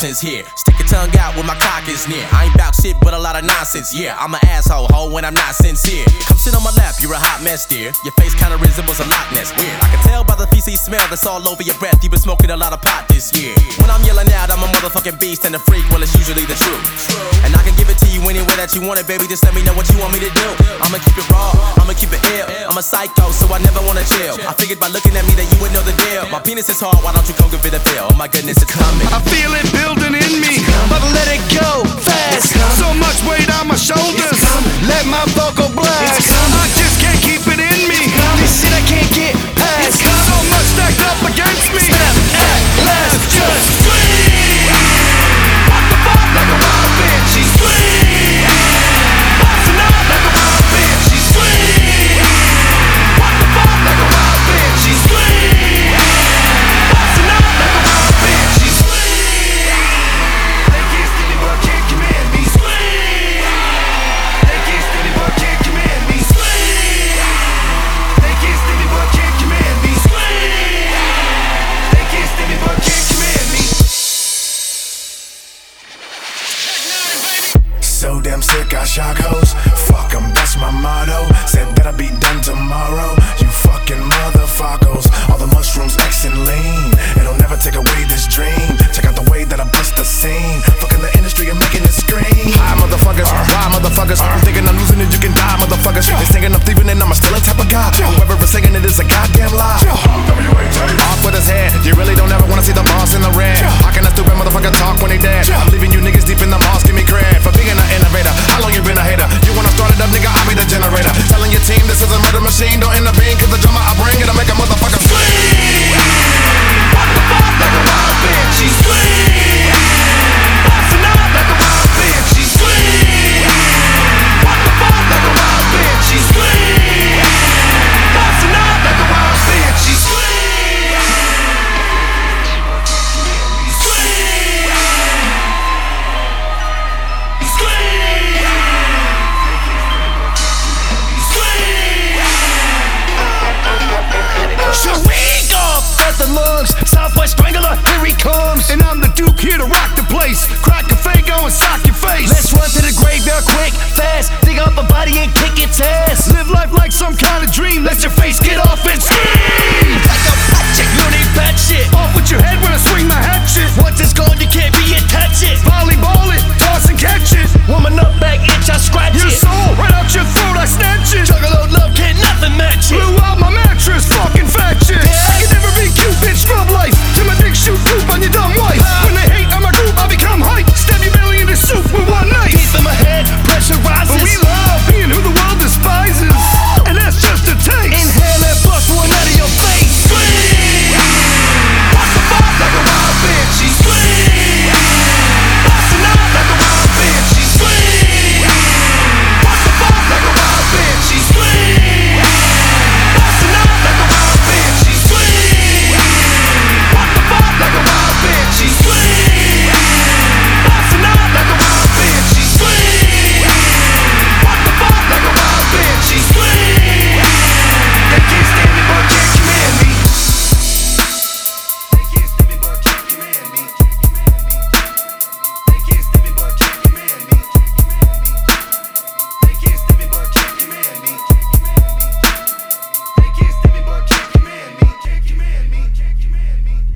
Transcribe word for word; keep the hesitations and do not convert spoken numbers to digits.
is here. Stick your tongue out when my cock is near. I ain't bout shit but a lot of nonsense, yeah. I'm an asshole, ho, when I'm not sincere. Come sit on my lap, you're a hot mess, dear. Your face kinda resembles a Loch Ness, weird. I can tell by the feces smell that's all over your breath. You been smoking a lot of pot this year. When I'm yelling out, I'm a motherfucking beast and a freak, well it's usually the truth. And I can give it to you any way that you want it, baby. Just let me know what you want me to do. I'ma keep it raw, I'ma keep it ill. I'm a psycho, so I never wanna chill. I figured by looking at me that you would know the deal. My penis is hard, why don't you come give it a feel? Oh my goodness, it's coming. I feel it building in me, but let it go fast. So much weight on my shoulders, let my vocal blast. I just can't keep it in me, this shit I can't get past. So much stacked up against me, step at last, just scream. Walk the fuck like a wild bitch, she scream. Bustin' up like a wild bitch, she scream. Walk the fuck like a wild bitch, she scream. Bustin' up like a wild bitch, she scream. They can't stop me but can't command me, scream. They can't stop me but can't command me, scream. They can't stop me but can't command me, scream. They can't stop me but can't command me. So damn sick, I shock hoes. Fuck 'em, that's my motto. Said that I'd be done tomorrow. You fucking motherfuckers. All the mushrooms, X and lean. It'll never take away this dream. Check out the way that I bust the scene. Fucking the industry and making it scream. Hi, motherfuckers. Why, motherfuckers? You thinking I'm losing it, you can die, motherfuckers. They singing I'm thieving and I'm a stealing type of guy. Whoever is saying it is a goddamn lie. Off with his head. You really don't ever wanna see the boss in the red. How can a stupid motherfucker talk when they dead? I'm leaving you niggas deep in the moss. Give me credit for being an innovator. How long you been a hater? You wanna start it up, nigga? I'll be the generator. Telling your team this is a murder machine. Don't intervene, cause the drama I bring it'll make a motherfucker scream. Walk the fuck like a wild bitch, she scream. Bustin' up like a wild bitch, she scream. Walk the fuck like a wild bitch, she scream. Bustin' up like a wild bitch, she scream. Scream. Scream. Shriek up at the lungs, Southwest Strangler, here he comes. And I'm the Duke here to rock the place. Crack a Fago and sock your face. Let's run to the graveyard quick, fast. Dig up a body and kick its ass. Live life like some kind of dream. Let your face get off and scream.